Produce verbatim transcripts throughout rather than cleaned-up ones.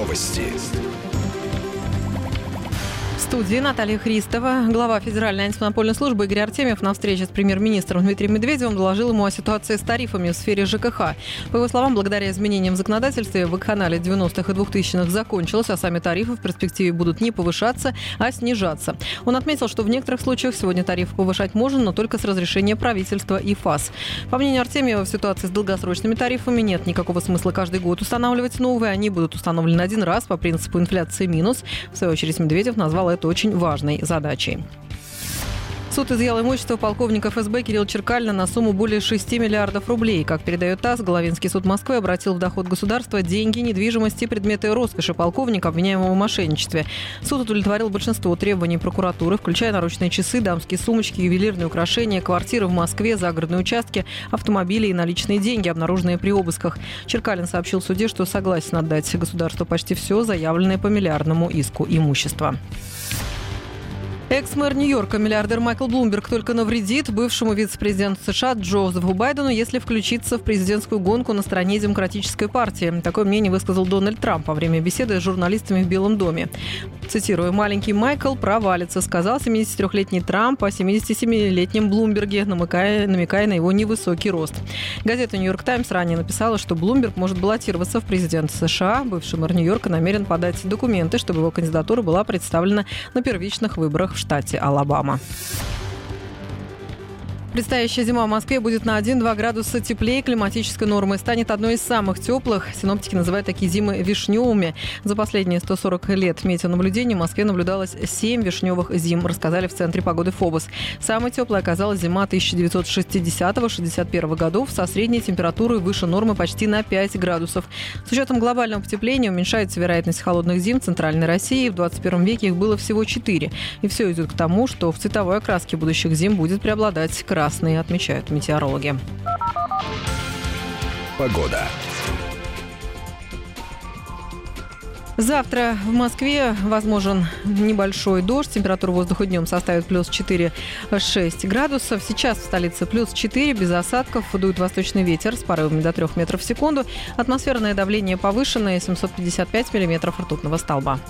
Новости. В студии Наталья Христова. Глава Федеральной антимонопольной службы Игорь Артемьев на встрече с премьер-министром Дмитрием Медведевым доложил ему о ситуации с тарифами в сфере ЖКХ. По его словам, благодаря изменениям в законодательстве вакханалия девяностых и двухтысячных закончилась, а сами тарифы в перспективе будут не повышаться, а снижаться. Он отметил, что в некоторых случаях сегодня тарифы повышать можно, но только с разрешения правительства и ФАС. По мнению Артемьева, в ситуации с долгосрочными тарифами нет никакого смысла каждый год устанавливать новые. Они будут установлены один раз по принципу инфляции минус. В свою очередь Медведев назвал это очень важной задачей. Суд изъял имущество полковника эф эс бэ Кирилла Черкалина на сумму более шести миллиардов рублей. Как передает ТАСС, Головинский суд Москвы обратил в доход государства деньги, недвижимость и предметы роскоши полковника, обвиняемого в мошенничестве. Суд удовлетворил большинство требований прокуратуры, включая наручные часы, дамские сумочки, ювелирные украшения, квартиры в Москве, загородные участки, автомобили и наличные деньги, обнаруженные при обысках. Черкалин сообщил в суде, что согласен отдать государству почти все заявленное по миллиардному иску имущество. Экс-мэр Нью-Йорка, миллиардер Майкл Блумберг, только навредит бывшему вице-президенту США Джозефу Байдену, если включиться в президентскую гонку на стороне Демократической партии. Такое мнение высказал Дональд Трамп во время беседы с журналистами в Белом доме. Цитирую: «Маленький Майкл провалится», сказал семидесятитрёхлетний Трамп о семидесятисемилетнем Блумберге, намекая, намекая на его невысокий рост. Газета «Нью-Йорк Таймс» ранее написала, что Блумберг может баллотироваться в президенты США. Бывший мэр Нью-Йорка намерен подать документы, чтобы его кандидатура была представлена на первичных выборах в штате Алабама. Предстоящая зима в Москве будет на один-два градуса теплее климатической нормы. Станет одной из самых теплых. Синоптики называют такие зимы вишневыми. За последние сто сорок лет метеонаблюдений в Москве наблюдалось семь вишневых зим, рассказали в Центре погоды ФОБОС. Самой теплой оказалась зима тысяча девятьсот шестидесятого — шестьдесят первого годов со средней температурой выше нормы почти на пять градусов. С учетом глобального потепления уменьшается вероятность холодных зим в Центральной России. В двадцать первом веке их было всего четыре. И все идет к тому, что в цветовой окраске будущих зим будет преобладать красный. Красные, отмечают метеорологи. Погода. Завтра в Москве возможен небольшой дождь. Температура воздуха днем составит плюс четыре-шесть градусов. Сейчас в столице плюс четыре, без осадков. Дует восточный ветер с порывами до трёх метров в секунду. Атмосферное давление повышенное, семьсот пятьдесят пять миллиметров ртутного столба.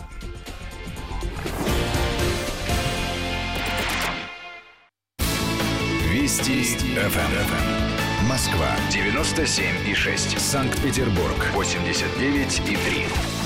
Вести эф эм. Москва девяносто семь и шесть. Санкт-Петербург восемьдесят девять и три.